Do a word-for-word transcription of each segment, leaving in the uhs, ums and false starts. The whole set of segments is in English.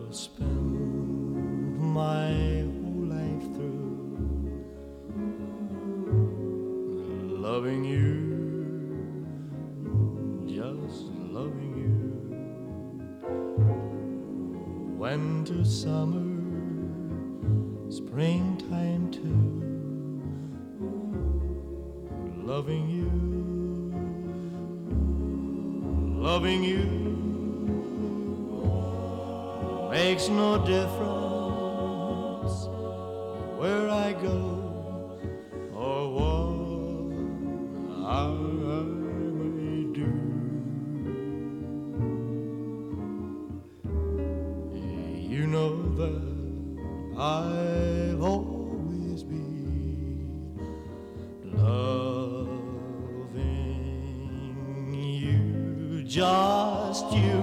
I'll spend my whole life through loving you, just loving you. Winter, summer, springtime too, loving you, loving you. Makes no difference where I go or what I may do. You know that I'll always be loving you, just you.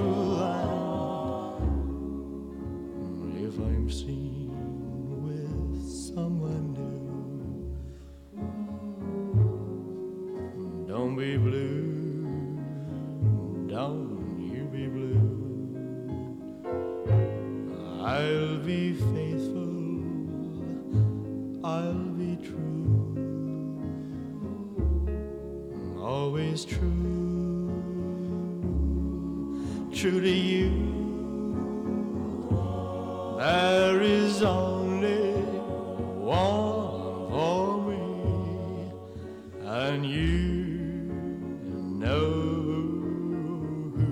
If I'm seen with someone new, don't be blue, don't you be blue. I'll be faithful, I'll be true, always true, true to you. There is only one for me, and you know who.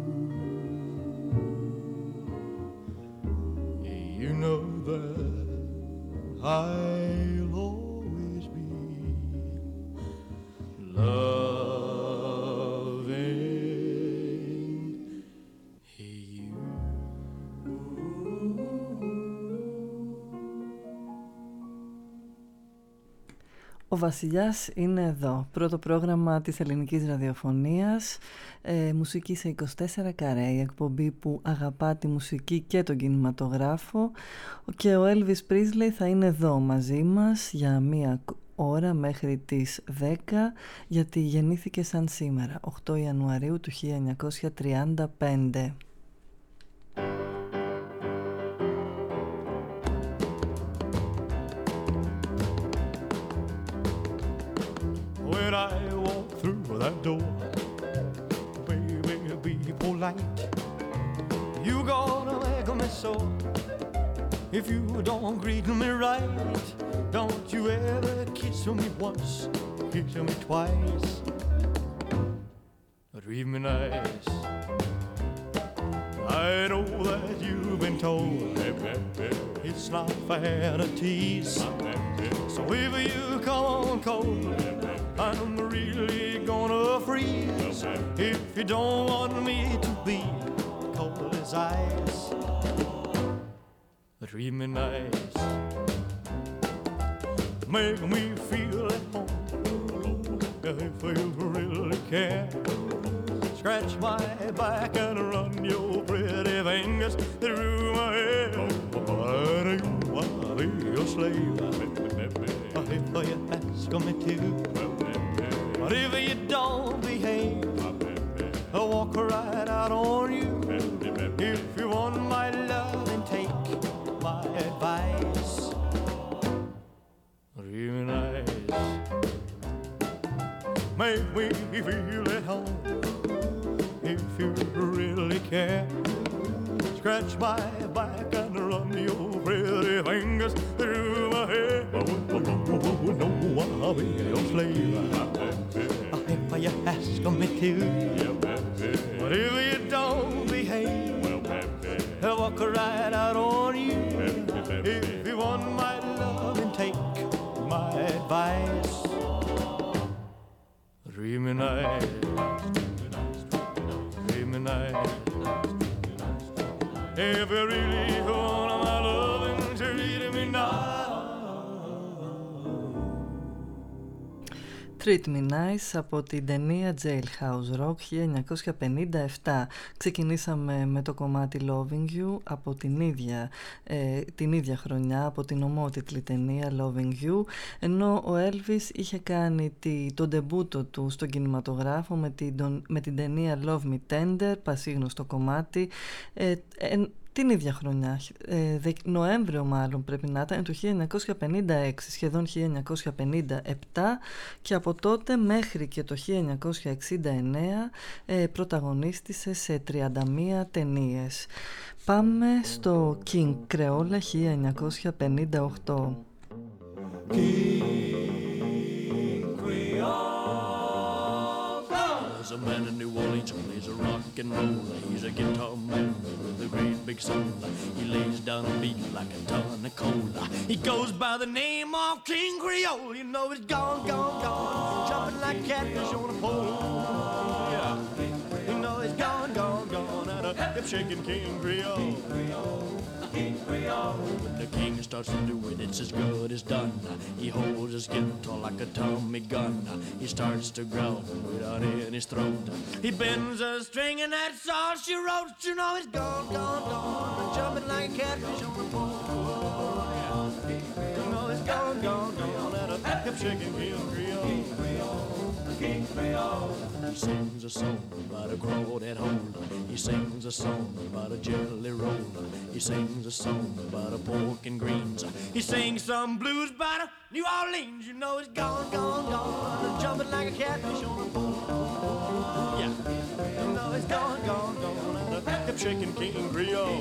You know that I'll always be loving you. Ο Βασιλιάς είναι εδώ. Πρώτο πρόγραμμα της ελληνικής ραδιοφωνίας, ε, μουσική σε είκοσι τέσσερα καρέ, η εκπομπή που αγαπά τη μουσική και τον κινηματογράφο, και ο Elvis Presley θα είναι εδώ μαζί μας για μία ώρα μέχρι τις δέκα, γιατί γεννήθηκε σαν σήμερα, οκτώ Ιανουαρίου του χίλια εννιακόσια τριάντα πέντε. When I walk through that door, baby, be polite. You gonna make me so if you don't greet me right. Don't you ever kiss me once, kiss me twice, treat me nice. I know that you've been told it's not fair to tease. So if you come on cold, I'm really gonna freeze. If you don't want me to be cold as ice, treat me nice. Make me feel at home if you really care. Scratch my back and run your pretty fingers through my hair. But you wanna be your slave if you ask me to. But if you don't behave, I'll walk right out on you. If you want my love, then take my advice. Real nice. Make me feel at home if you really care. Scratch my back and run your pretty fingers through my hair. No, I'll be your slave if you ask me to. But if you don't behave, I'll walk right out on you. If you want my love, then take my advice. Treat me nice, treat me nice. If you really want my loving, treat me nice. Treat Me Nice από την ταινία Jailhouse Rock χίλια εννιακόσια πενήντα επτά. Ξεκινήσαμε με το κομμάτι Loving You από την ίδια, ε, την ίδια χρονιά, από την ομότιτλη ταινία Loving You, ενώ ο Elvis είχε κάνει τη, τον ντεμπούτο του στον κινηματογράφο με την, τον, με την ταινία Love Me Tender, πασίγνωστο κομμάτι, ε, ε, την ίδια χρονιά, ε, Νοέμβριο μάλλον πρέπει να ήταν, το χίλια εννιακόσια πενήντα έξι, σχεδόν χίλια εννιακόσια πενήντα επτά, και από τότε μέχρι και το χίλια εννιακόσια εξήντα εννέα ε, πρωταγωνίστησε σε τριάντα μία ταινίες. Πάμε στο King Creole χίλια εννιακόσια πενήντα οκτώ. There's a man in New Orleans who plays a rock and roll. He's a guitar man with a great big soul. He lays down a beat like a ton of coal. He goes by the name of King Creole. You know he's gone, gone, gone, jumping like catfish on a pole. Yeah, you know he's gone, gone, gone, and a hip-shaking King Creole. When the king starts to do it, it's as good as done. He holds his guitar like a Tommy gun. He starts to growl right out in his throat. He bends a string and that's all she wrote. You know he's gone, gone, gone, jumping like a catfish on a pole. You know he's gone, gone, gone, and a hip-shaking King Creole. King Creole. He sings a song about a crawdad hole. He sings a song about a jelly roll. He sings a song about a pork and greens. He sings some blues about a New Orleans. You know it's gone, gone, gone, jumping like a catfish on a pole. Yeah, you know it's gone, gone, gone, and a hip-shaking King Creole.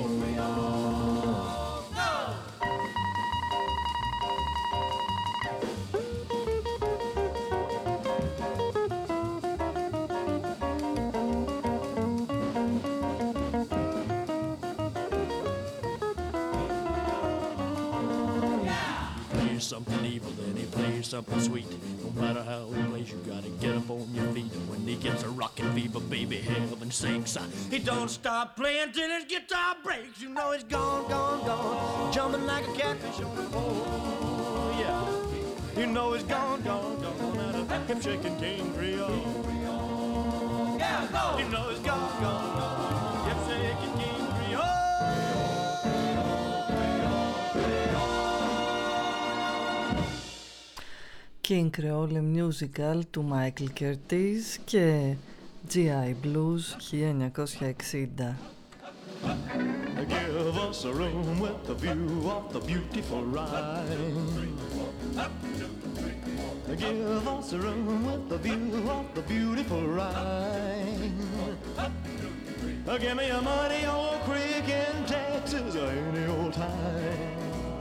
Something evil, then he plays something sweet. No matter how he plays, you gotta get up on your feet. And when he gets a rockin' fever, baby, heaven sinks. He don't stop playing till his guitar breaks. You know he's gone, gone, gone, jumping like a catfish on the pole. Yeah, you know he's gone, gone, gone, and a hip-shaking King Creole. Yeah, go. You know he's gone, gone, gone, hip-shaking King Creole. King Creole Musical του Michael Curtiz και τζι άι Blues χίλια εννιακόσια εξήντα. Give us a room with a view of the beautiful Rhine. Give us a room with the view of the beautiful Rhine. Give me a muddy old creek in Texas any old time.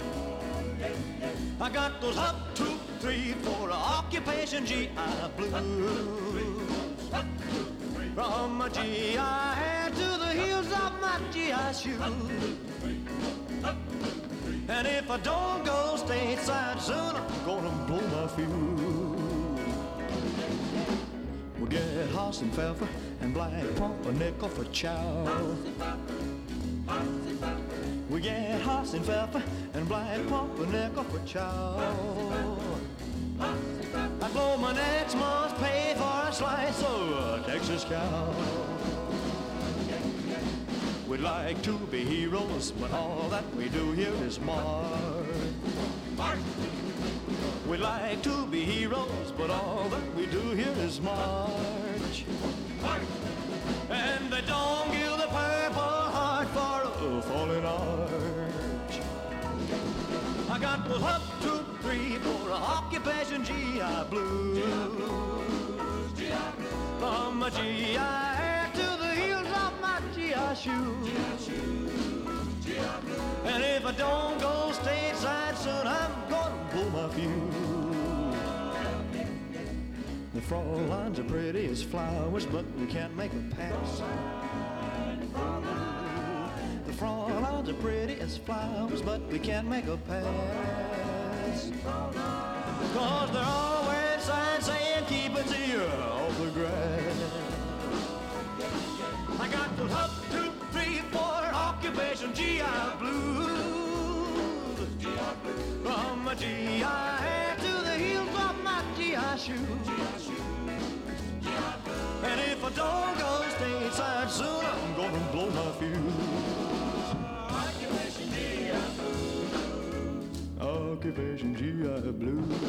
I got those up, two, three, four occupation G I blues. From my G I hair to the heels of my G I shoes. And if I don't go stateside soon, I'm gonna blow my fuse. We'll get Hoss and Pfeffer and Black Pumpernickel for chow. We get Hoss and Pfeffer and Black Pumpernickel for chow. I blow my next month's pay for a slice of Texas cow. We'd like to be heroes, but all that we do here is march. We'd like to be heroes, but all that we do here is march. And they don't give the Purple Heart for a fallen arch. I got the up, two, three, four occupation G I blues. From my G I hair to the heels of my G I shoes. And if I don't go stateside soon, I'm gonna pull my fuse. The Fraulines are pretty as flowers, but we can't make a pass. The Fraulines are pretty as flowers, but we can't make a pass. Cause they're always signs saying keep it here off the grass. I got the up, two, three, four occupation G I blues. From my G I hair to the heels of my G I shoes. And if I don't go stateside soon, I'm gonna blow my fuse. Occupation G I blues. Occupation G I blues.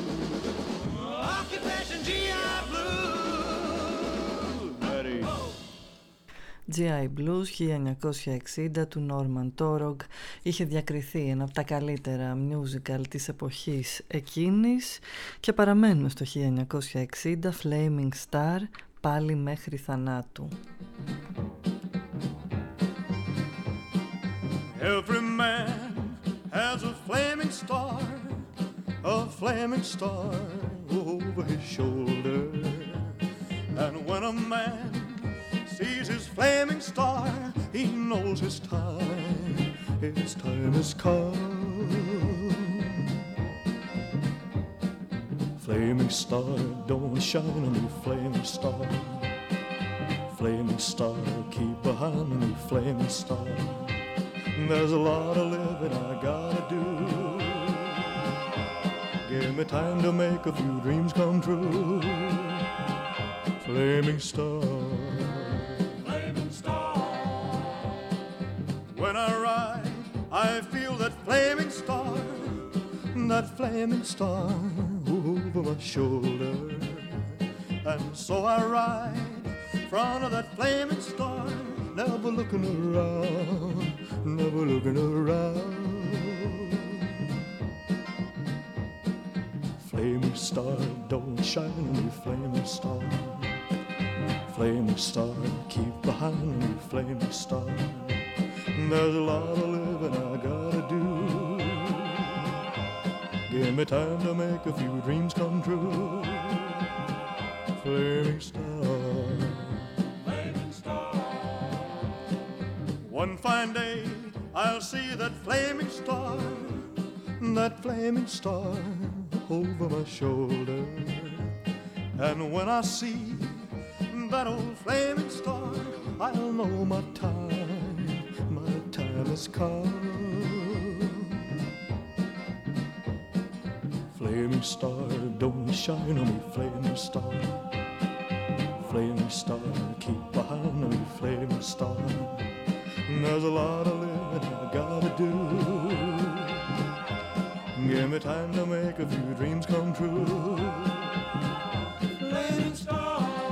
Occupation G I blues. Ready. τζι τζι άι Blues χίλια εννιακόσια εξήντα του Norman Torog. Είχε διακριθεί ένα από τα καλύτερα musical της εποχής εκείνης και παραμένουμε στο χίλια εννιακόσια εξήντα, Flaming Star, πάλι μέχρι θανάτου. Every man has a flaming star, a flaming star over his shoulder. And when a man sees his flaming star, he knows his time, his time has come. Flaming star, don't shine on me, flaming star. Flaming star, keep behind me, flaming star. There's a lot of living I gotta do. Give me time to make a few dreams come true. Flaming star, flaming star. When I ride, I feel that flaming star, that flaming star over my shoulder. And so I ride in front of that flaming star, never looking around, never looking around. Flaming star, don't shine on me, flaming star. Flaming star, keep behind me, flaming star. There's a lot of living I gotta do. Give me time to make a few dreams come true. Flaming star, flaming star. One fine day I'll see that flaming star, that flaming star over my shoulder. And when I see that old flaming star, I'll know my time, my time has come. Flaming star, don't shine on me, flaming star. Flaming star, keep behind me, flaming star. There's a lot of living I gotta do. Give me time to make a few dreams come true. Flaming star.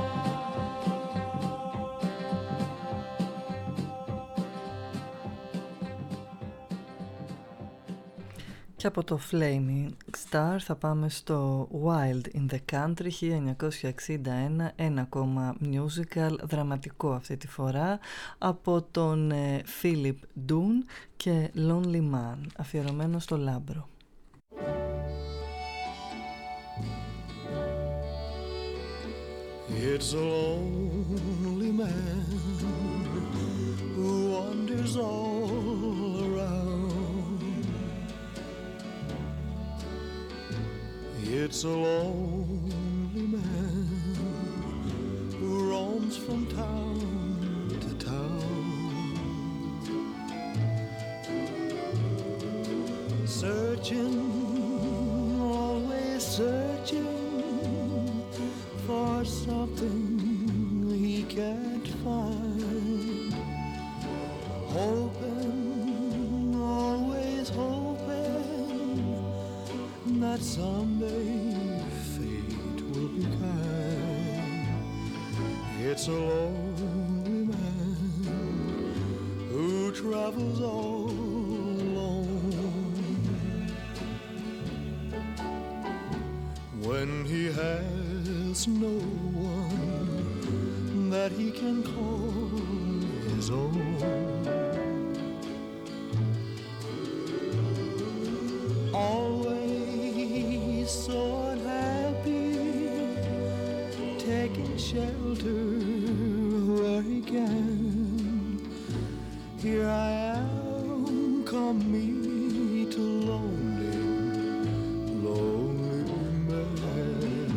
Και από το Flaming Star θα πάμε στο Wild in the Country χίλια εννιακόσια εξήντα ένα, ένα ακόμα musical, δραματικό αυτή τη φορά, από τον ε, Philip Dunne και Lonely Man, αφιερωμένο στο Λάμπρο. It's a lonely man who wanders all around. It's a lonely man who roams from town to town, searching, always searching for something he can't find, hoping, always hoping that someday fate will be kind. It's a lonely man who travels all alone. When he has no one that he can call his own, always so unhappy, taking shelter where he can. Here I am, come meet a lonely, lonely man.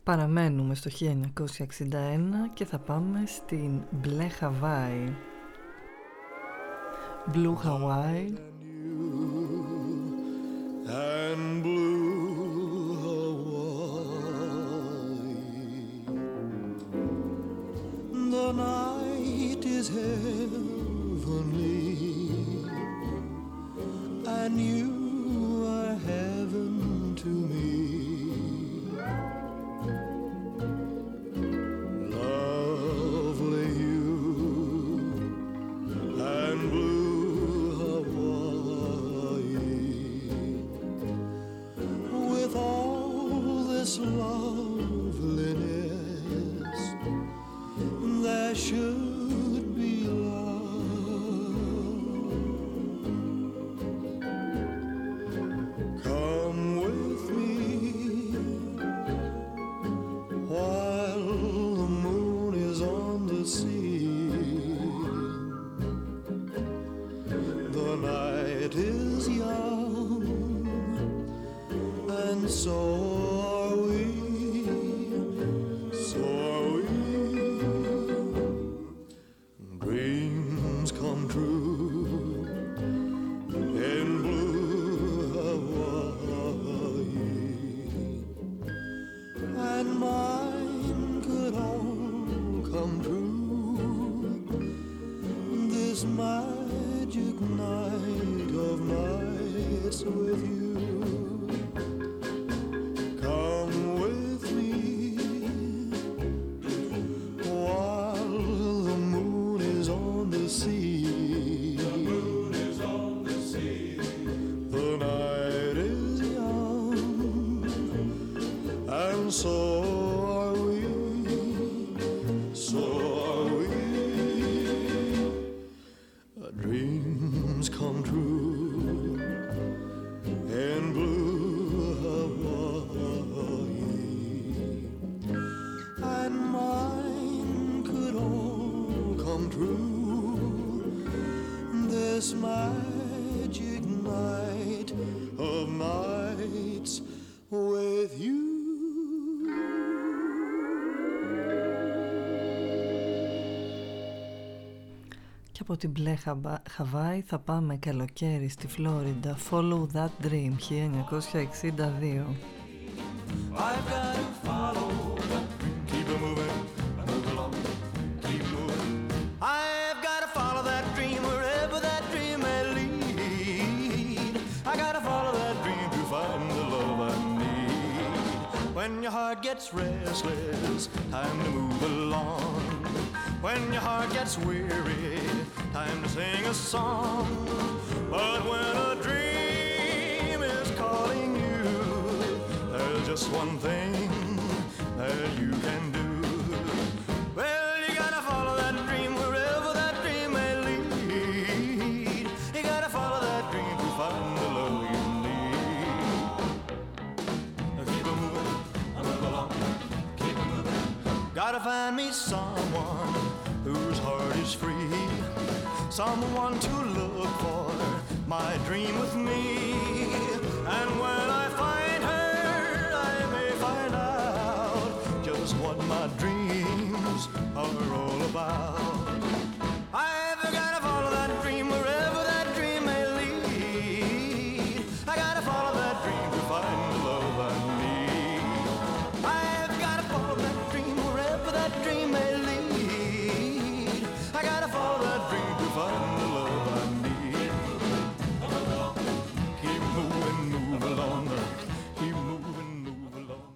Παραμένουμε στο χίλια εννιακόσια εξήντα ένα και θα πάμε στην Μπλε Χαβάη. Blue Hawaii. And blue Hawaii. The night is heavenly, and you are heaven to me. Lovely you and blue Hawaii. With all this loveliness, there should be love. Come with me while the moon is on the sea. The night is young, and so are we, so are we. Dreams come true in blue Hawaii, and mine could all come true this magic night of nights with you. Come with me while the moon is on the sea. The moon is on the sea. The night is young, and so are we, so are we. Dreams come true in blue Hawaii, and mine could all come true this magic night of nights with you. Και από την Μπλε Χαβάη θα πάμε καλοκαίρι στη Φλόριντα. Follow That Dream, χίλια εννιακόσια εξήντα δύο. I've got to follow that dream, keep it moving, move along, keep moving. I've got to follow that dream wherever that dream may lead. I got to follow that dream to find the love I need. When your heart gets restless, time to move along. When your heart gets weary, time to sing a song. But when a dream is calling you, there's just one thing that you can do. Well, you gotta follow that dream wherever that dream may lead. You gotta follow that dream to find the love you need. Now keep it moving, move along, keep it moving. Gotta find me someone whose heart is free, someone to look for my dream with me. And when I find her, I may find out just what my dreams are all about. I've gotta follow that dream wherever that dream may lead. I gotta follow that dream to find the love I need. I've gotta follow that dream wherever that dream may lead. I gotta follow that dream to find the love I need. Keep moving, move along. Keep moving, move along.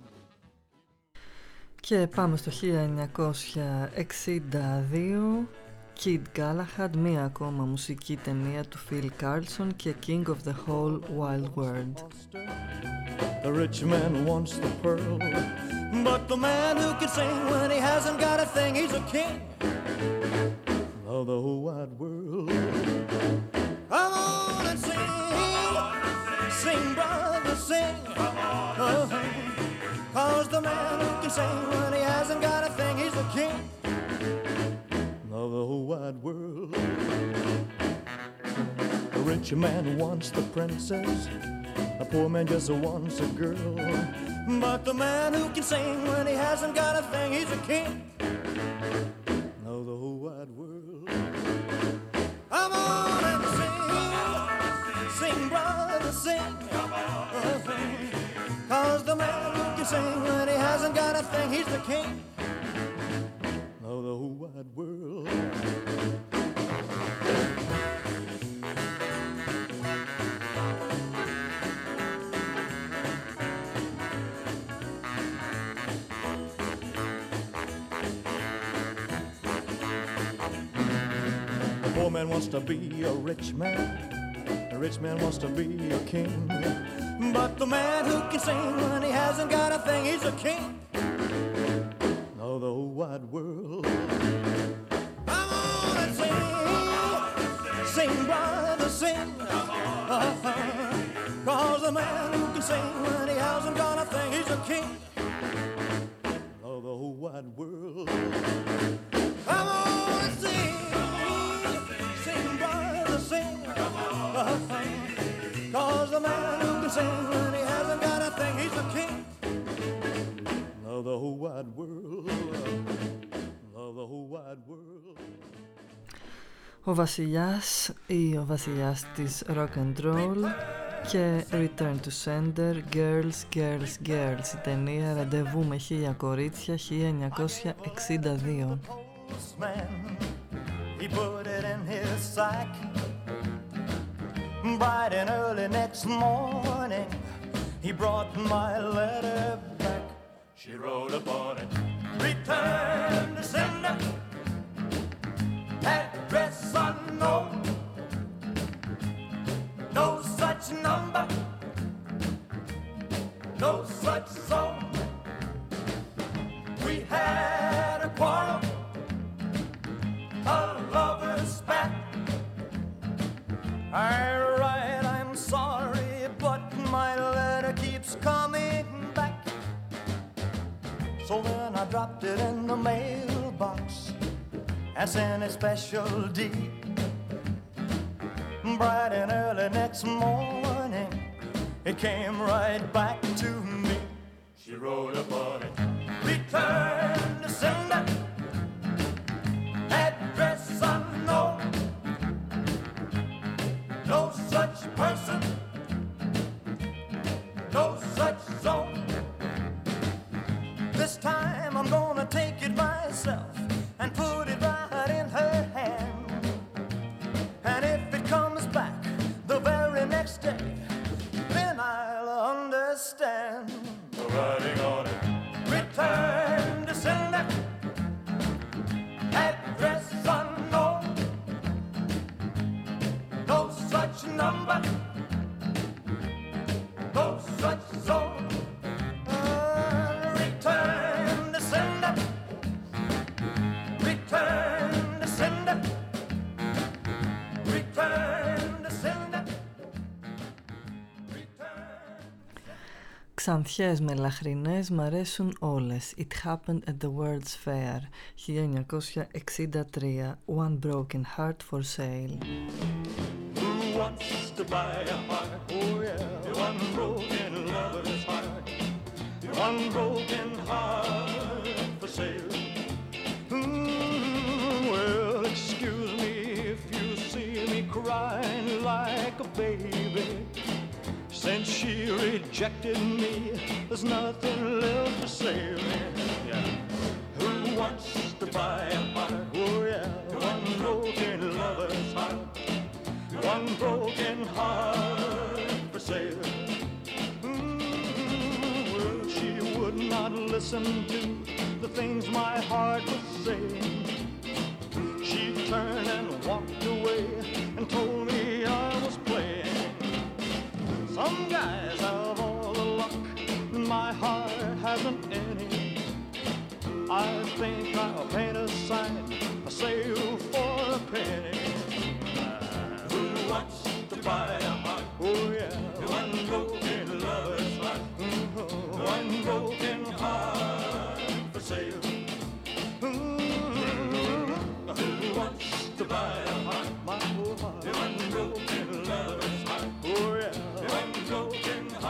Και πάμε στο χίλια εννιακόσια εξήντα δύο. Kid Galahad, μία ακόμα μουσική ταινία του Phil Carlson και King of the Whole Wild World. The rich man wants the pearl, but the man who can sing when he hasn't got a thing, he's a king of the whole wide world. Come on and sing, sing brother, sing, uh-huh. 'Cause the man who can sing when he hasn't got a thing, he's the king of the whole wide world. The rich man wants the princess, A poor man just wants a girl. But the man who can sing when he hasn't got a thing, he's a king. Know the whole wide world. Come on and sing, sing, brother, sing. Cause the man who can sing when he hasn't got a thing, he's the king. Know the whole wide world. A poor man wants to be a rich man. A rich man wants to be a king. But the man who can sing when he hasn't got a thing, he's a king. Know the whole wide world. Come on and sing, sing, brother, sing. Uh-huh. Cause the man who can sing when he hasn't got a thing, he's a king. Know the whole wide world. Come on and sing, sing, brother, sing. Uh-huh. Cause the man who can sing when he hasn't got a thing, he's a king. Know the whole wide world. Know the whole wide world. Ο βασιλιάς ή ο βασιλιάς της rock and roll και Return to Sender, Girls, Girls, Girls, η ταινία Ραντεβού με χίλια κορίτσια χίλια εννιακόσια εξήντα δύο. He put it in his sack. Bright and early next morning, he brought my letter back. She wrote upon it, return to sender, address unknown, no such number, no such zone. We had a quarrel, a lover's spat. I write, I'm sorry, but my letter keeps coming back. So then I dropped it in the mailbox and sent a special deed. Bright and early next morning, it came right back to me. She wrote upon it, return to sender, address unknown, no such person, no such zone. This time I'm gonna take it myself and put it right in her hand. And if it comes back the very next day, then I'll understand. The writing on it, return to sender, address unknown, no such number, no such zone. Uh, return to sender, return to sender, return to sender, return. Ξανθιές με λαχρινές μ' αρέσουν όλες. It happened at the World's Fair χίλια εννιακόσια εξήντα τρία. One broken heart for sale. Who wants to buy a heart? Oh yeah, one broken lover's heart, one broken heart for sale. Mm, well, excuse me if you see me crying like a baby. Since she rejected me, there's nothing left to say. Yeah. Who wants to buy a heart? Oh yeah, one broken lover's heart, one broken heart for sale. Mm, well, she would not listen to the things my heart was saying. She turned and walked away and told me I was playing. Some guys have all the luck, my heart hasn't any. I think I'll paint a sign, a sale for a penny. Who wants to buy a heart? Oh yeah, one broken lover's heart, mm-hmm. One broken heart for sale. Mm-hmm. Who wants to buy a heart? My whole heart. One broken lover's heart, oh yeah, one broken heart.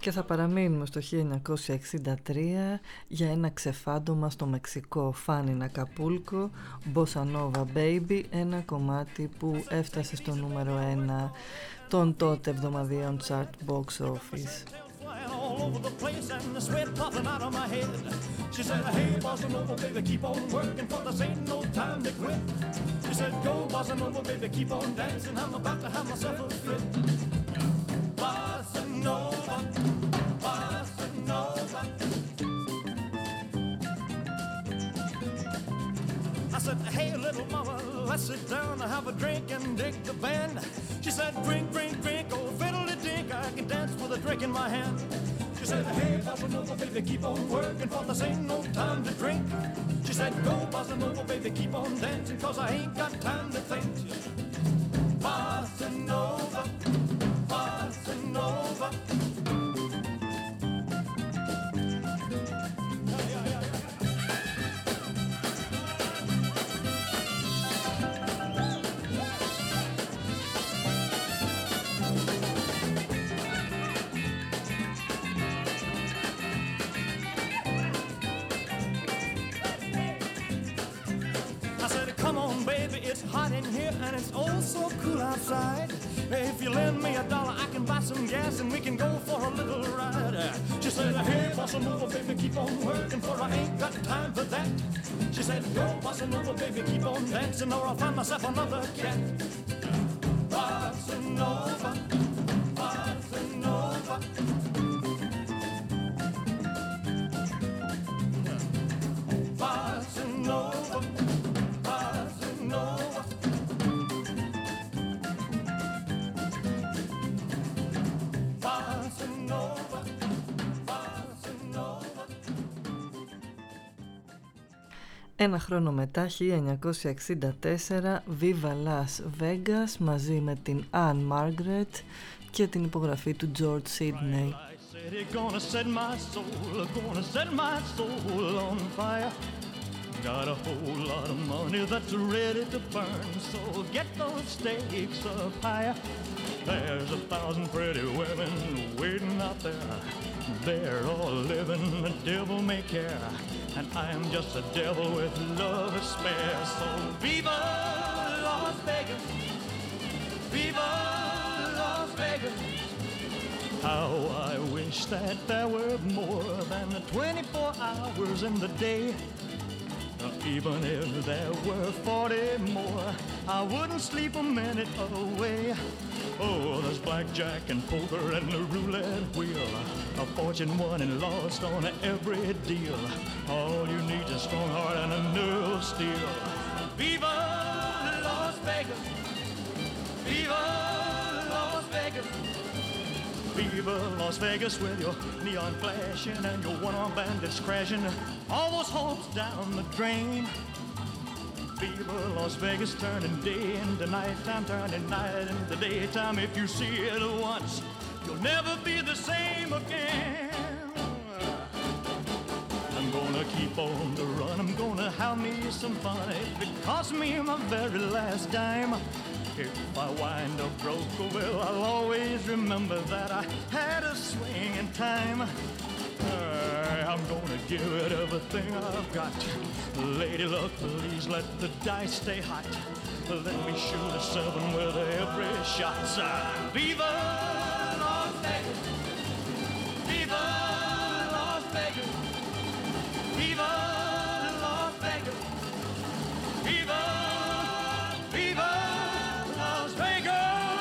Και θα παραμείνουμε στο χίλια εννιακόσια εξήντα τρία για ένα ξεφάντωμα στο Μεξικό, Φάνιν Ακαπούλκο, Bossa Nova Baby, ένα κομμάτι που έφτασε στο νούμερο ένα των τότε εβδομαδιαίων chart box office. All over the place and the sweat popping out of my head. She said, hey, Bossa Nova, baby, keep on working, for this ain't no time to quit. She said, go, Bossa Nova, baby, keep on dancing, I'm about to have myself a fit. Bossa Nova, Bossa Nova. I said, hey, little mama, let's sit down and have a drink and dig the band. She said, drink, drink, drink, oh, fiddle-de-dink, I can dance with a drink in my hand. She said, hey, Bossa Nova, baby, keep on working, for this ain't no time to drink. She said, go, Bossa Nova, baby, keep on dancing, cause I ain't got time to think. Bossa Nova, Bossa Nova. It's hot in here and it's oh so cool outside. If you lend me a dollar, I can buy some gas and we can go for a little ride. She said, hey, Bossa Nova, baby, keep on working, for I ain't got time for that. She said, go, Bossa Nova, baby, keep on dancing, or I'll find myself another cat. Bossa Nova, Bossa Nova. Bossa Nova. Ένα χρόνο μετά, χίλια εννιακόσια εξήντα τέσσερα, Viva Las Vegas μαζί με την Anne Margaret και την υπογραφή του George Sidney. Got a whole lot of money that's ready to burn, so get those stakes up higher. There's a thousand pretty women waiting out there. They're all living the devil may care, and I'm just a devil with love to spare. So viva Las Vegas, viva Las Vegas. How I wish that there were more than twenty-four hours in the day. Even if there were forty more, I wouldn't sleep a minute away. Oh, there's blackjack and poker and the roulette wheel, a fortune won and lost on every deal. All you need is a strong heart and a nerve of steel. Viva Las Vegas, viva Las Vegas. Viva Las Vegas with your neon flashing and your one-armed bandits crashing, all those hopes down the drain. Viva Las Vegas, turning day into nighttime, turning night into daytime. If you see it once, you'll never be the same again. I'm gonna keep on the run, I'm gonna have me some fun. If it costs me my very last dime, if I wind up broke, well, I'll always remember that I had a swing in time. Uh, I'm gonna give it everything I've got. Lady luck, please let the dice stay hot. Let me shoot a seven with every shot. Uh, Viva Las Vegas, Viva Las Vegas, Viva Las Vegas, Viva, Viva Las Vegas.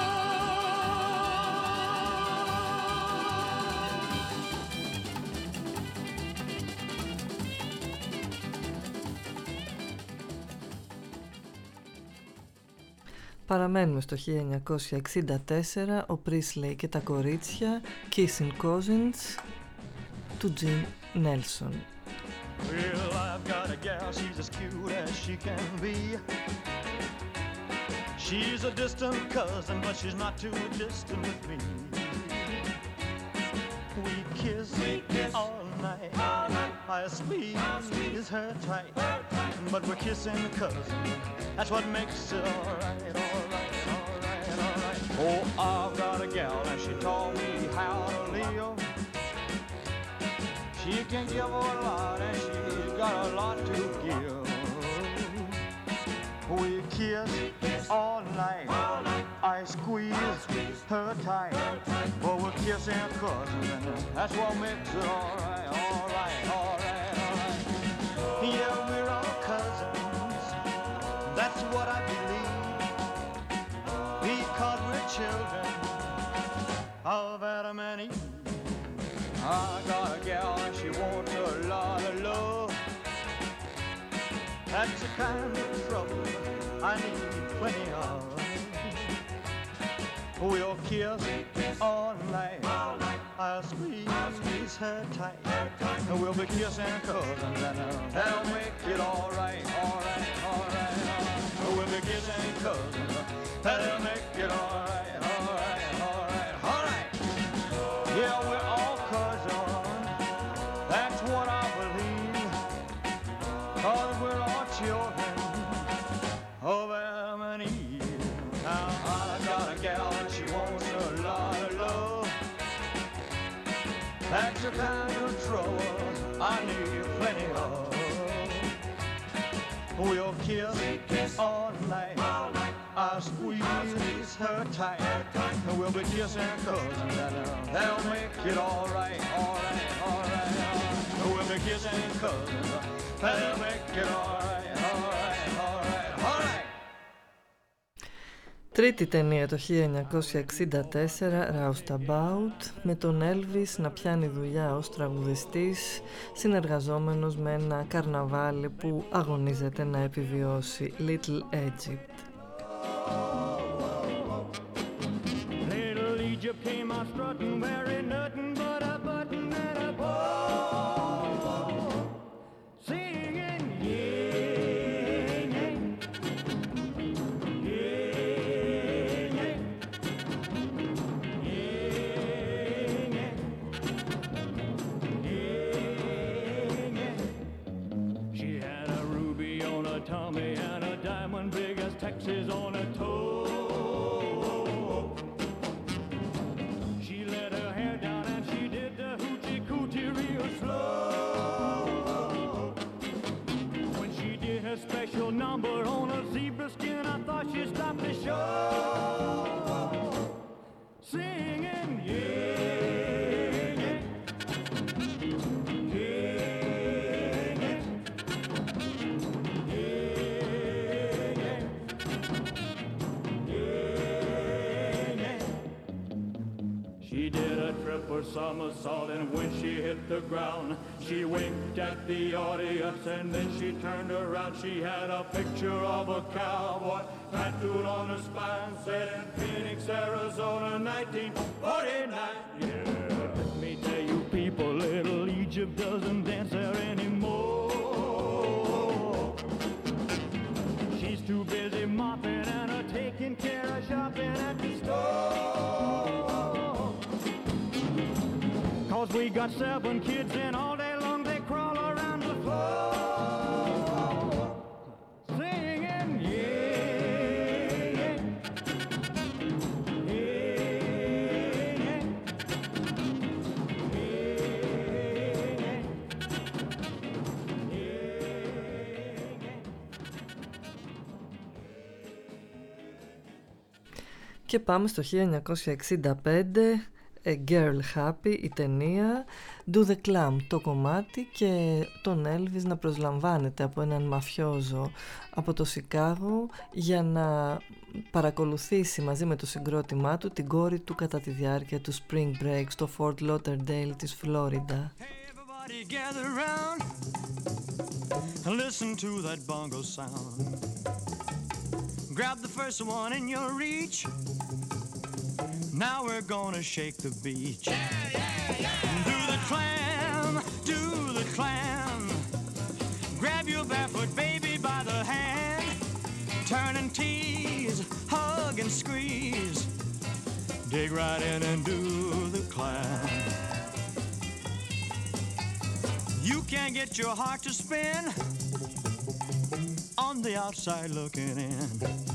Παραμένουμε στο χίλια εννιακόσια εξήντα τέσσερα, ο Presley και τα κορίτσια, Kissing Cousins, του Jim Nelson. Well, I've got a gal, she's as cute as she can be. She's a distant cousin, but she's not too distant with me. We kiss, we kiss all night, all night. I squeeze her tight, her tight, but we're kissing cousin. That's what makes it alright, alright, alright, alright. Oh, I've got a gal and she taught me how to live. She can give a lot and she's got a lot to give. We kiss all night, I squeeze her tight. But we're kissing cousins and that's what makes it alright, alright, alright, alright. Yeah, we're all cousins, that's what I believe. Because we're children of Adam and Eve. I got a gal and she wants a lot of love. That's the kind of trouble I need plenty of. We'll kiss all night, I'll squeeze, squeeze her tight. And we'll be kissing cousins and that'll make it alright, alright, alright, alright. We'll be kissing cousins, that'll make it alright, alright, alright, alright. Yeah, we're all cousins, that's what I believe. Cause we're all children of Adam and Eve. Now I got a gal and she wants a lot of love. That's the kind of trouble I need plenty of. We'll kiss all night, I'll squeeze her tight. And we'll be kissing cousins and that'll make it alright, alright, alright, alright. We'll be kissing cousins, that'll make it alright, alright, alright, alright. Τρίτη ταινία το χίλια εννιακόσια εξήντα τέσσερα, Roustabout, με τον Elvis να πιάνει δουλειά ως τραγουδιστής, συνεργαζόμενος με ένα καρναβάλι που αγωνίζεται να επιβιώσει, Little Egypt. Little Egypt came out strutting, wearing nothing but a button and a bow, singing yeah, yeah, yeah, yeah, yeah, yeah, yeah. She had a ruby on her tummy and a diamond big as Texas on her toe. Special number on a zebra skin, I thought she stopped the show, singing yeah, yeah, yeah, yeah, yeah, yeah, yeah. She did a triple somersault and when she hit the ground, she winked at the audience and then she turned around. She had a picture of a cowboy tattooed on her spine, said in Phoenix, Arizona, nineteen forty-nine. Yeah, let me tell you people, Little Egypt doesn't dance there anymore. She's too busy mopping and a taking care of shopping at the store. Cause we got seven kids and all day long they crawl around the floor, singing yeah, yeah, yeah, yeah, yeah. Και πάμε στο χίλια εννιακόσια εξήντα πέντε, A Girl Happy, η ταινία, Do the Clam, το κομμάτι, και τον Elvis να προσλαμβάνεται από έναν μαφιόζο από το Σικάγο για να παρακολουθήσει μαζί με το συγκρότημά του την κόρη του κατά τη διάρκεια του Spring Break στο Fort Lauderdale της Φλόριντα. Everybody gather around and listen to that bongo sound. Grab the first one in your reach. Now we're gonna shake the beach. Yeah, yeah, yeah. Do the clam, do the clam. Grab your barefoot baby by the hand. Turn and tease, hug and squeeze. Dig right in and do the clam. You can't get your heart to spin on the outside looking in.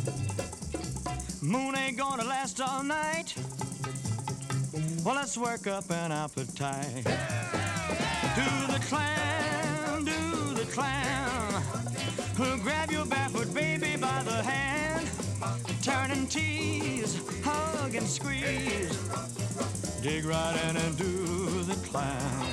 Moon ain't gonna last all night. Well, let's work up an appetite. Yeah, yeah, yeah. Do the clam, do the clam. Grab your barefoot baby by the hand. Turn and tease, hug and squeeze. Dig right in and do the clam.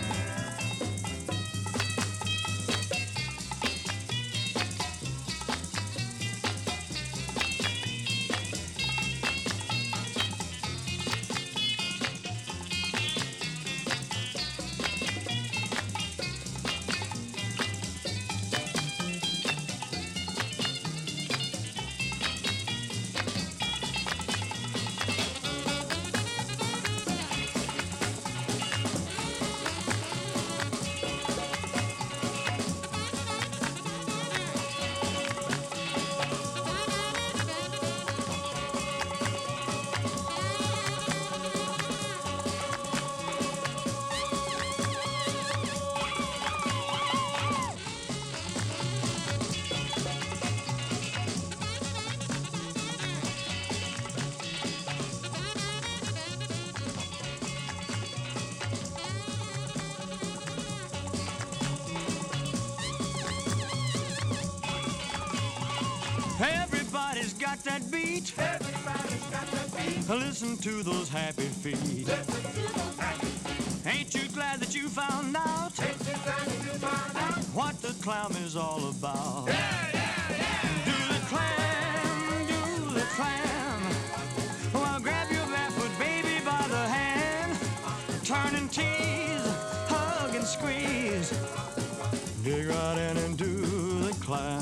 Everybody's got that beat. Everybody's got that beat. Listen to those happy feet. Listen to those happy feet. Ain't you glad that you found out? Ain't you glad that you found out what the clown is all about? Yeah, yeah, yeah. Do the clam, do the clam. Well, grab your barefoot baby by the hand. Turn and tease, hug and squeeze. Dig right in and do the clam.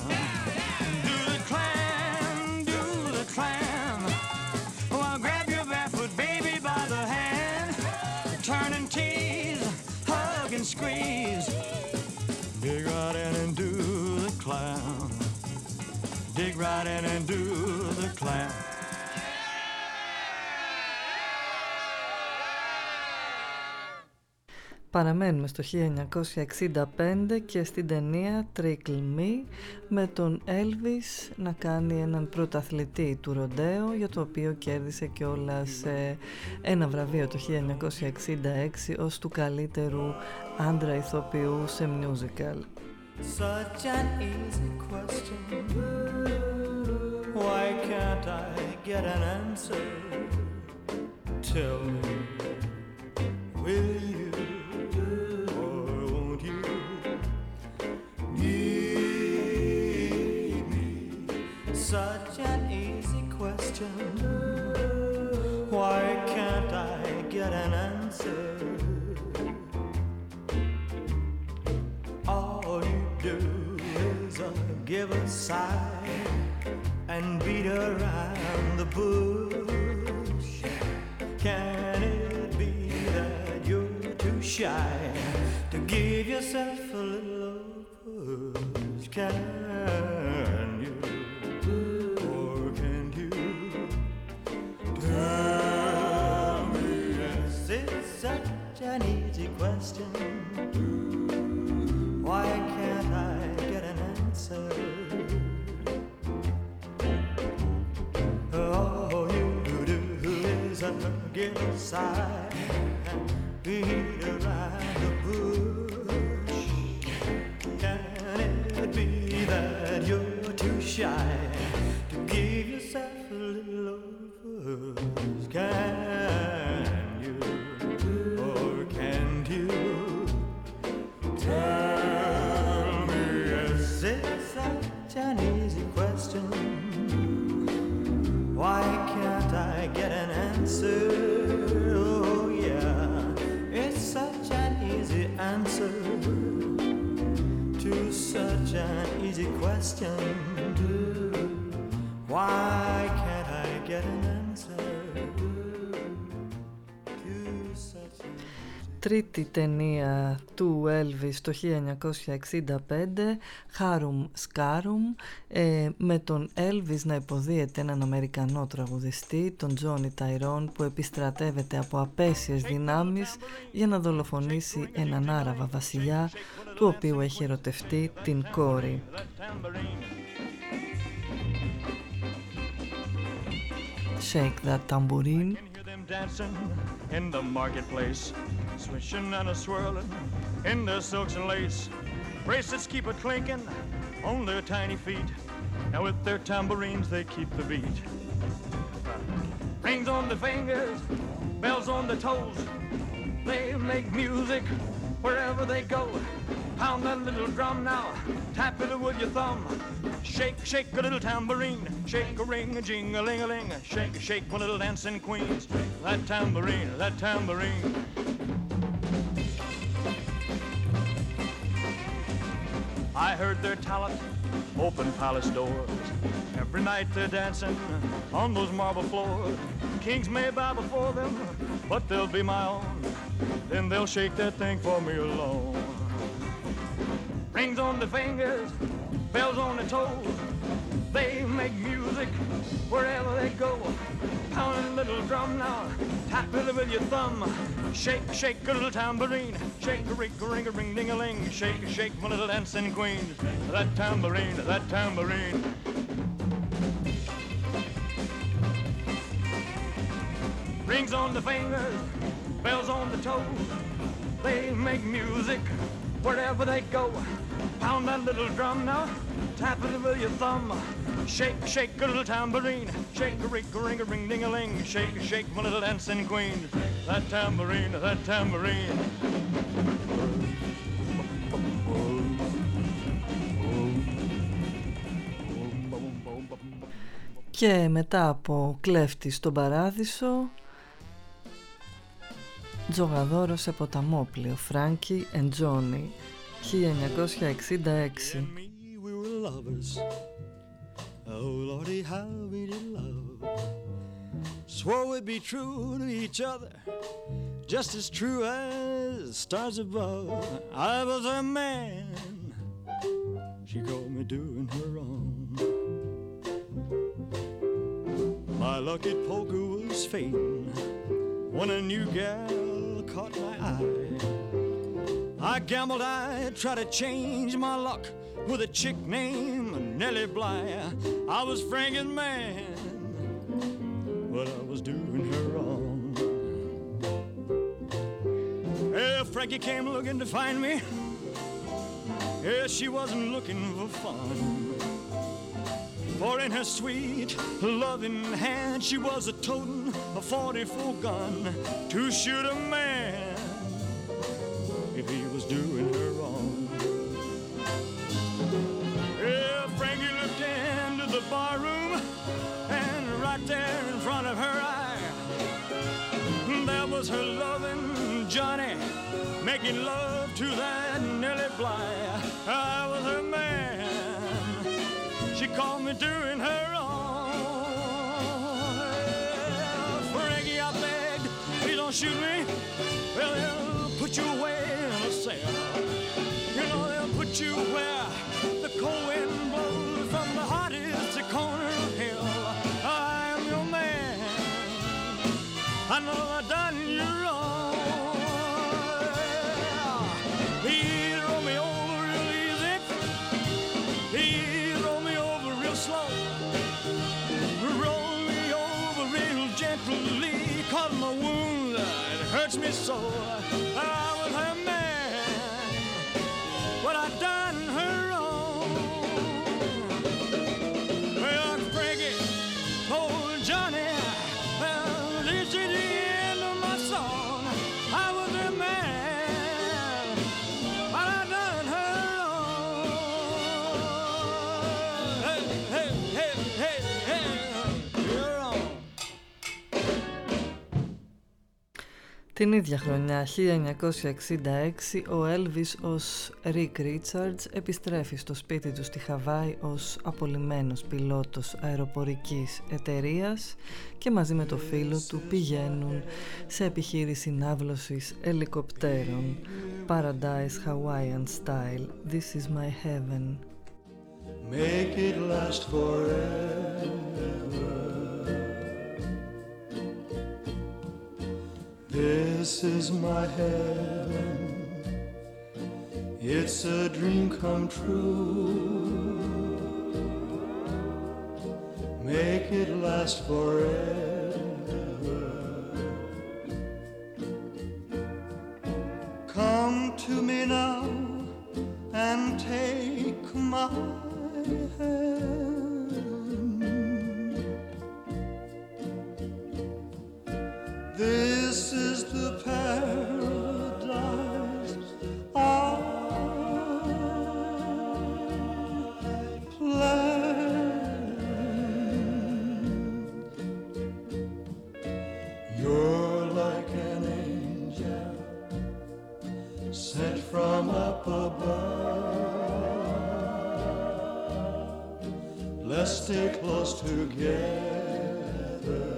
Squeeze, dig right in and do the clown. Dig right in and do the clown. Παραμένουμε στο χίλια εννιακόσια εξήντα πέντε και στην ταινία Trickle Me, με τον Elvis να κάνει έναν πρωταθλητή του ροντέο, για το οποίο κέρδισε κιόλας ένα βραβείο το χίλια εννιακόσια εξήντα έξι ως του καλύτερου άντρα ηθοποιού σε musical. Such an easy question. Why can't I get an answer? Tell me, will you? Such an easy question. Why can't I get an answer? All you do is uh, give a sigh and beat around the bush. Can it be that you're too shy to give yourself a little push? Can you? Tell me, yes, it's such an easy question. Why can't I get an answer? All you do is give a sigh and beat around the bush. Can it be that you're too shy to give yourself a little? Can you, or can't you? Tell me, yes, it's such an easy question. Why can't I get an answer? Oh yeah, it's such an easy answer to such an easy question. Why can't I get an answer? Τρίτη ταινία του Elvis το χίλια εννιακόσια εξήντα πέντε, Harum Scarum, ε, με τον Elvis να υποδίεται έναν Αμερικανό τραγουδιστή, τον Johnny Tyrone, που επιστρατεύεται από απέσιες δυνάμεις για να δολοφονήσει έναν Άραβα βασιλιά, του οποίου έχει ερωτευτεί την κόρη. Shake that tambourine. Dancing in the marketplace, swishing and a swirling in their silks and lace. Bracelets keep it clinking on their tiny feet, and with their tambourines they keep the beat. Rings on the fingers, bells on the toes, they make music wherever they go. Pound that little drum now, tap it with your thumb. Shake, shake a little tambourine, shake a ring, a jing-a-ling-a-ling. Shake, shake one little dancing queens. That tambourine, that tambourine. I heard their talent open palace doors. Every night they're dancing on those marble floors. Kings may bow before them, but they'll be my own. Then they'll shake that thing for me alone. Rings on the fingers, bells on the toes, they make music wherever they go. Pound a little drum now, tap it with your thumb. Shake, shake a little tambourine, shake a ring, a ring, a ring, ding a ling. Shake, shake my little dancing queen. That tambourine, that tambourine. Rings on the fingers, bells on the toes, they make music wherever they go. Pound that little drum now, tap it with your thumb. Shake, shake a little tambourine, shake a ring, a ring, a ring, ding a ling. Shake, shake my little dancing queen. That tambourine, that tambourine. Και μετά από κλέφτη στον παράδεισο, τζογαδόρο σε ποταμόπλιο, Frankie and Johnny, χίλια εννιακόσια εξήντα έξι. Oh Lordy, how we did love. Swore we'd be true to each other, just as true as stars above. I was her man, she called me doing her wrong. My lucky poker was fading when a new gal caught my eye. I gambled I'd try to change my luck with a chick named Nellie Bly. I was Frankie's man, but I was doing her wrong. Yeah, Frankie came looking to find me. Yeah, she wasn't looking for fun, for in her sweet, loving hand she was a toting a forty-four gun to shoot a man if he was doing her wrong. Yeah, Frankie looked into the barroom, and right there in front of her eye, there was her loving Johnny making love to that Nellie Bly. I was her man, she called me doing her wrong. Yeah, Frankie, I begged, please don't shoot me. Well, they'll put you away in a cell. You know, they'll put you where the cold wind blows from the hottest corner of hell. I am your man, I know I've done you wrong. He rolled me over real easy, he rolled me over real slow, rolled me over real gently, caught my wound, it hurts me so. I was her man, but I done her wrong. Well, Frankie told Johnny, well, this is the end of my song. I was her man, but I done her wrong. Hey, hey, hey, hey, hey, you're wrong. Την ίδια χρονιά, χίλια εννιακόσια εξήντα έξι, ο Elvis ως Rick Richards επιστρέφει στο σπίτι του στη Χαβάη ως απολυμμένος πιλότος αεροπορικής εταιρείας και μαζί με το φίλο του πηγαίνουν σε επιχείρηση ναύλωσης ελικοπτέρων. Paradise Hawaiian Style, This is my heaven. Make it last forever. This is my heaven, it's a dream come true. Make it last forever. Come to me now and take my hand. This is the paradise I planned. You're like an angel sent from up above. Let's stay close together.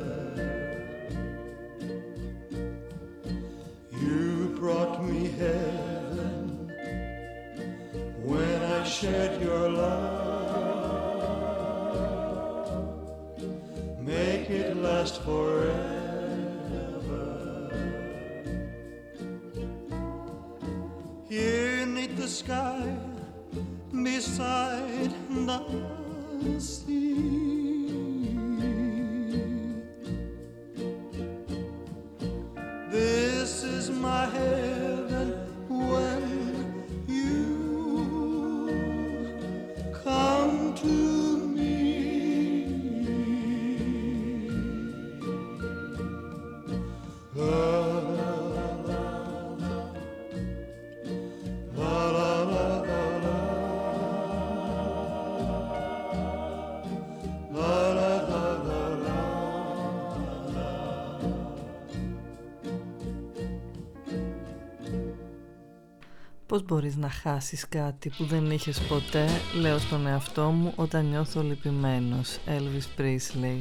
You brought me heaven when I shared your love. Make it last forever. Here 'neath the sky, beside the sea, this is my heaven when you come to me. La, la, la, la, la, la, la, la. La, la, la, la, la, la. Πώς μπορείς να χάσεις κάτι που δεν είχες ποτέ, λέω στον εαυτό μου όταν νιώθω λυπημένος. Elvis Presley.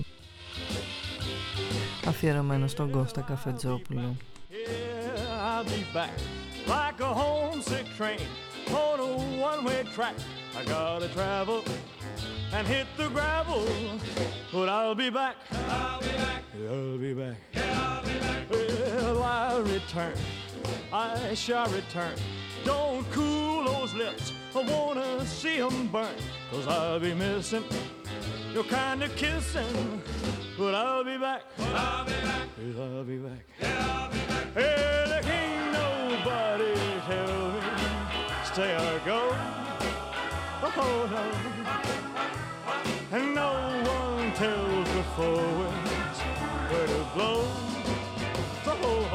Αφιερωμένο στον Κώστα Καφετζόπουλο. Yeah, I'll be back like a homesick train on a one-way track. I gotta travel and hit the gravel, but I'll be back. I'll be back. I'll be back. Yeah, I'll be back. Well, I'll return. I shall return. Don't cool those lips. I wanna see them burn, 'cause I'll be missing your kind of kissing, but I'll be back. I'll be back. I'll be back. Yeah, I'll be back. Hey, there ain't nobody tell me stay or go. Oh no. And no one tells the forwards where to blow. Oh,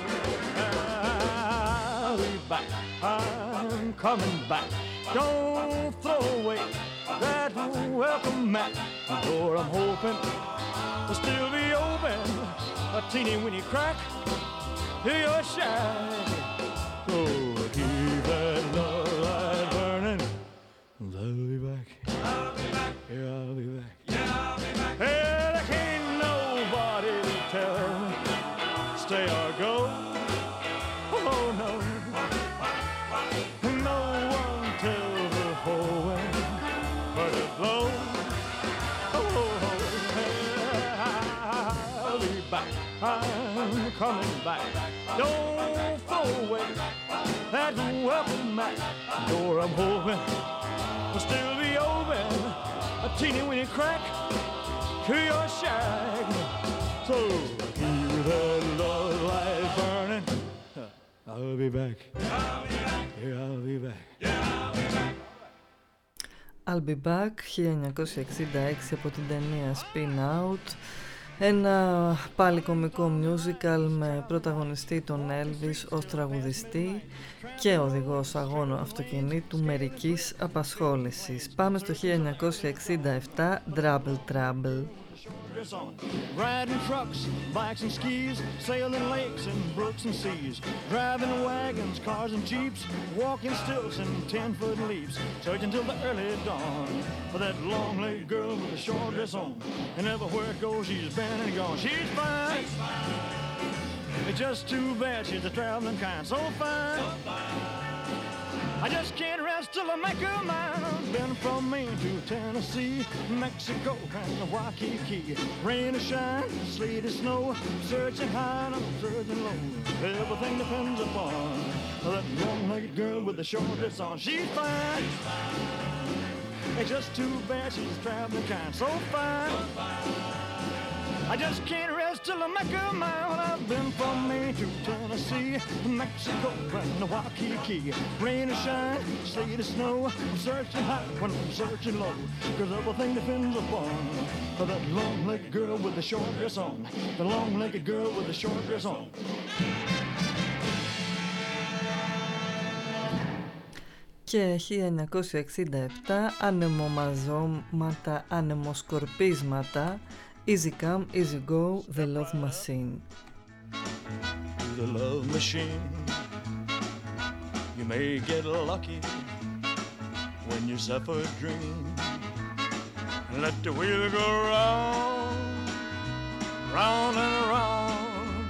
I'll be back. I'm coming back. Don't throw away that welcome mat. The door I'm hoping will still be open. A teeny weeny crack to your shack. So keep that love light burning. I'll be back. I'll be back. Yeah, I'll be back. Yeah, I'll be back. Hey, there ain't nobody to tell me stay or go. Oh no. No one tells the whole wind where to blow. Oh, hey, I'll be back. I'm coming back. Don't throw away that welcome mat. Door I'm hoping will still be open. A teeny weeny crack to your shack. So keep that love light burning. I'll be back. I'll be back. Yeah, I'll be back. Yeah, I'll be back. I'll be back, χίλια εννιακόσια εξήντα έξι, από την ταινία Spin Out. Ένα πάλι κωμικό musical με πρωταγωνιστή τον Elvis ως τραγουδιστή και οδηγός αγώνου αυτοκινήτου μερικής απασχόλησης. Πάμε στο χίλια εννιακόσια εξήντα επτά, Trouble Trouble. Riding trucks, bikes and skis, sailing lakes and brooks and seas, driving wagons, cars and jeeps, walking stilts and ten-foot leaps, searching till the early dawn for that long-legged girl with a short dress on. And everywhere it goes, she's been and gone. She's fine. It's just too bad she's a traveling kind. So fine. So fine. I just can't rest till I make her mine. Been from Maine to Tennessee, Mexico and Waikiki. Rain or shine, sleet or snow, searching high and I'm searching low. Everything depends upon that long-legged girl with the short dress on. She's fine. It's just too bad she's a traveling kind. So fine. I just can't rest west to the Mecca Mile. I've been from Maine to Tennessee, Mexico and Waikiki. Rain or shine, sleet or snow, I'm searching high when I'm searching low, cause everything depends upon that long-legged girl with the short dress on, the long-legged girl with the short dress on. Και χίλια εννιακόσια εξήντα επτά, ανεμομαζώματα, ανεμοσκορπίσματα, Easy come, easy go, The Love Machine. The love machine, you may get lucky when you suffer a dream. Let the wheel go round, round and round.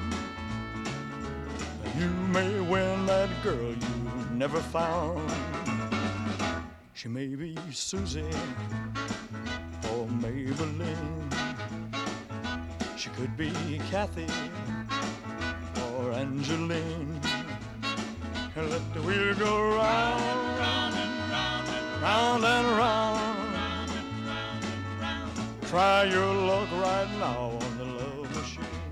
You may win that girl you never found. She may be Susie or Maybelline. She could be Kathy or Angeline. And let the wheel go round, round and round, round and round. Try your luck right now on the love machine.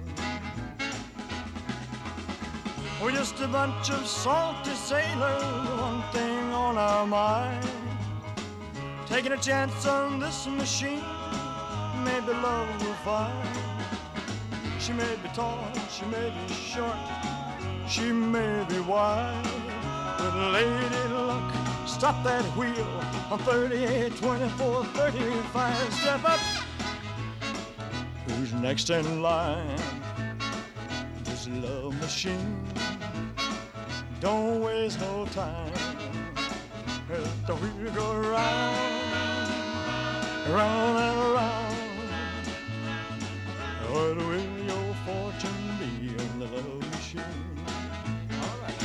We're just a bunch of salty sailors, one thing on our mind. Taking a chance on this machine, maybe love will find. She may be tall, she may be short, she may be wide, but lady luck, stop that wheel on thirty-eight, twenty-four, thirty-five. Step up. Who's next in line? This love machine. Don't waste no time. Let the wheel go round, round and round. What will your fortune be on the love machine? All right.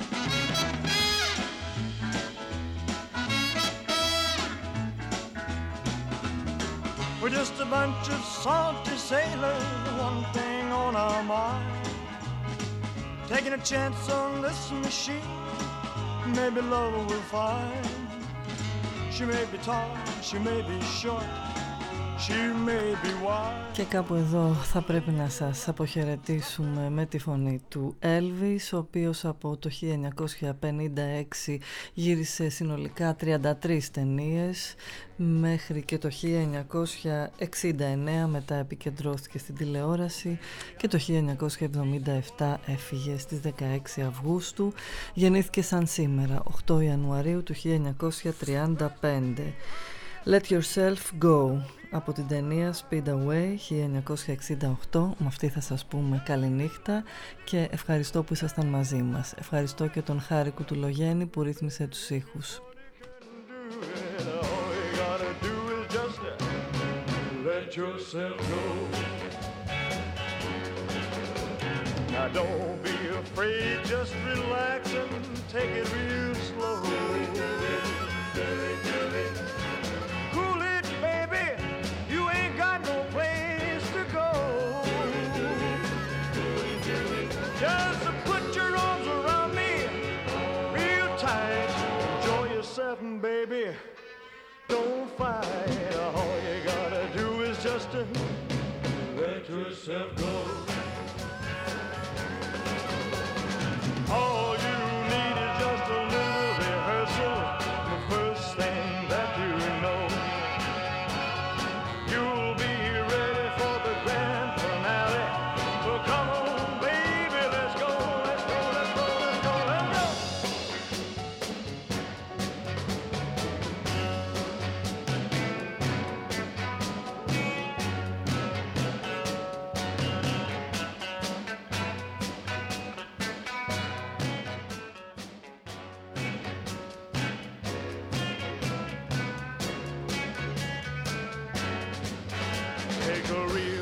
We're just a bunch of salty sailors, one thing on our mind. Taking a chance on this machine, maybe love will find. She may be tall, she may be short, she may be wide. Και κάπου εδώ θα πρέπει να σας αποχαιρετήσουμε με τη φωνή του Elvis, ο οποίος από το χίλια εννιακόσια πενήντα έξι γύρισε συνολικά τριάντα τρεις ταινίες μέχρι και το χίλια εννιακόσια εξήντα εννέα, μετά επικεντρώθηκε στην τηλεόραση και το χίλια εννιακόσια εβδομήντα επτά έφυγε στις δεκαέξι Αυγούστου. Γεννήθηκε σαν σήμερα, οκτώ Ιανουαρίου του χίλια εννιακόσια τριάντα πέντε. Let Yourself Go από την ταινία Speed Away χίλια εννιακόσια εξήντα οκτώ. Με αυτή θα σας πούμε καληνύχτα και ευχαριστώ που ήσασταν μαζί μας. Ευχαριστώ και τον Χάρη Κουτουλογέννη που ρύθμισε τους ήχους. Let yourself go. Now don't be afraid, just relax and take it real slow. Cool it, baby, you ain't got no place to go. Just put your arms around me real tight. Enjoy yourself, baby, don't fight. All you gotta do is just to let yourself go. All you need is just a little rehearsal. The first thing that you know, you'll be ready for the grand finale. So come on, baby, let's go, let's go, let's go, let's go, let's go. Take a real